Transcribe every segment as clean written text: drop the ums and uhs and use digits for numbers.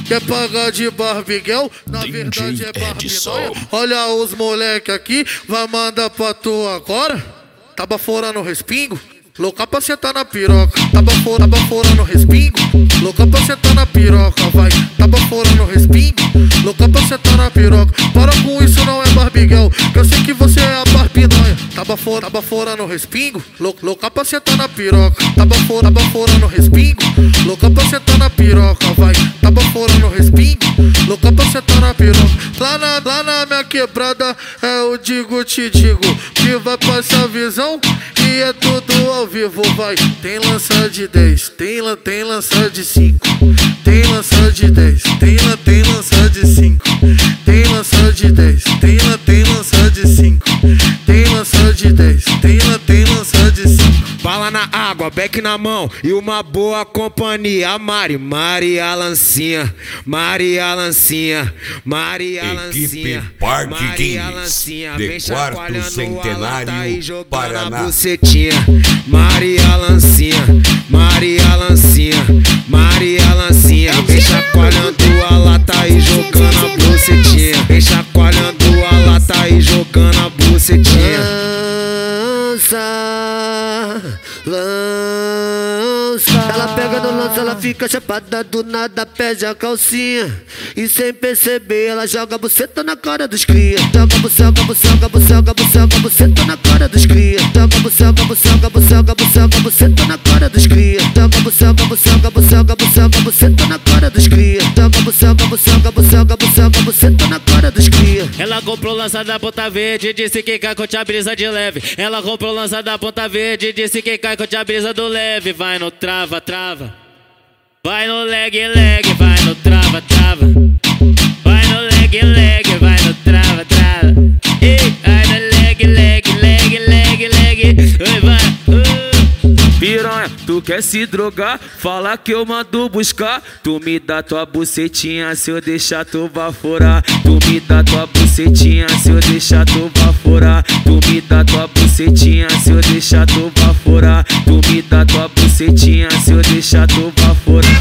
Quer pagar de Barbiguel? Na verdade é Barbinóia. Olha os moleque aqui, vai mandar pra tu agora. Tá baforando o respingo, louca pra sentar na piroca. Tá baforando o respingo, louca pra sentar na piroca. Vai, tá baforando o respingo, louca pra sentar na piroca. Para com isso, não é Barbiguel, que eu sei que você é a Barbinóia. Tá baforando o respingo, louca pra sentar na piroca. Tá baforando o respingo, louca pra sentar na piroca. Vai, tá baforando o respingo, louca pra sentar na piroca. Lá na minha quebrada eu te digo que vai passar visão e é tudo ao vivo. Vai, tem lança de 10, tem lança de 5, tem lança de 10, tem lança de 5, tem lança de 10, tem lança de 5, tem lança de 10, tem lança de 5. Bala na água, beck na mão e uma boa companhia. A Maria Lancinha, Maria Lancinha, Maria Lancinha, Maria Lancinha, vem chacoalhando a lata e jogando a bucetinha. Maria Lancinha, Maria Lancinha, Maria Lancinha, vem chacoalhando a lata e jogando a bucetinha. Vem chacoalhando a lata e jogando a bucetinha. Lança. Ela pega no lança, ela fica chapada, do nada pede a calcinha. E sem perceber ela joga a buceta na cara dos cria. Joga a buceta na cara dos cria. Joga a buceta na cara dos cria. Joga a buceta na cara dos cria. Joga a buceta na cara dos cria. Ela comprou lança da Ponta Verde, disse que cai com a brisa de leve. Ela comprou lança da Ponta Verde, disse que cai com a brisa do leve. Vai no trava, trava. Vai no leg, leg, vai no trava, trava. Vai no leg, leg, vai no trava, trava. Ei, vai no leg, leg, leg, leg, leg. Oi, vai. Piranha, tu quer se drogar? Fala que eu mando buscar. Tu me dá tua bucetinha se eu deixar tu baforar. Tu me dá tua bucetinha se eu deixar tu baforar. Tu me dá tua bucetinha se eu deixar tu baforar. Tu me dá tua bucetinha se eu deixar tu baforar.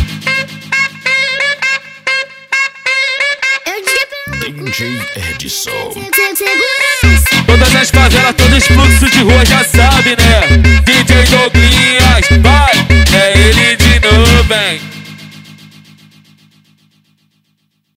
DJ Edson. Todas as favelas, todos os fluxos de rua já sabe, né? DJ Douglinhas, vai, é ele de novo, hein?